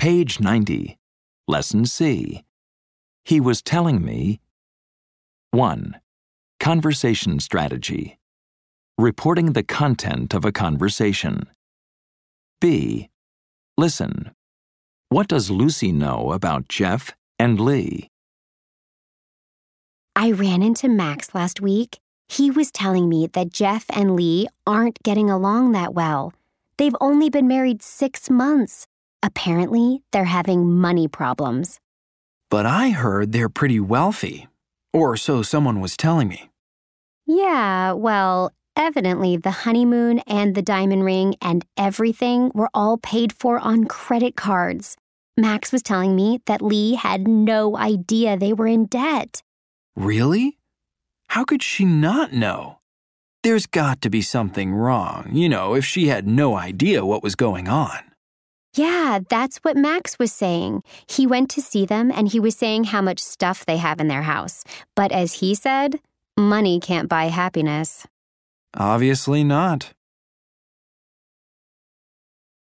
Page 90. Lesson C. He was telling me 1. Conversation strategy. Reporting the content of a conversation. B. Listen. What does Lucy know about Jeff and Lee? I ran into Max last week. He was telling me that Jeff and Lee aren't getting along that well. They've only been married 6 months. Apparently, they're having money problems. But I heard they're pretty wealthy. Or so someone was telling me. Yeah, well, evidently the honeymoon and the diamond ring and everything were all paid for on credit cards. Max was telling me that Lee had no idea they were in debt. Really? How could she not know? There's got to be something wrong, if she had no idea what was going on. Yeah, that's what Max was saying. He went to see them and he was saying how much stuff they have in their house. But as he said, money can't buy happiness. Obviously not.